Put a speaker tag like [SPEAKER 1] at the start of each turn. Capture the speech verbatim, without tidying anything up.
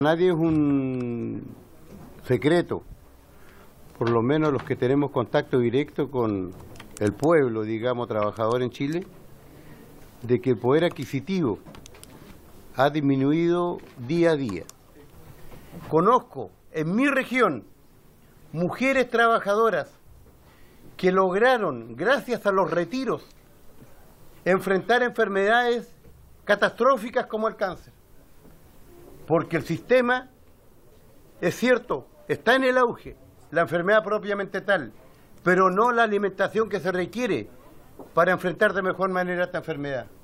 [SPEAKER 1] Nadie es un secreto, por lo menos los que tenemos contacto directo con el pueblo, digamos, trabajador en Chile, de que el poder adquisitivo ha disminuido día a día. Conozco en mi región mujeres trabajadoras que lograron, gracias a los retiros, enfrentar enfermedades catastróficas como el cáncer. Porque el sistema, es cierto, está en el auge, la enfermedad propiamente tal, pero no la alimentación que se requiere para enfrentar de mejor manera esta enfermedad.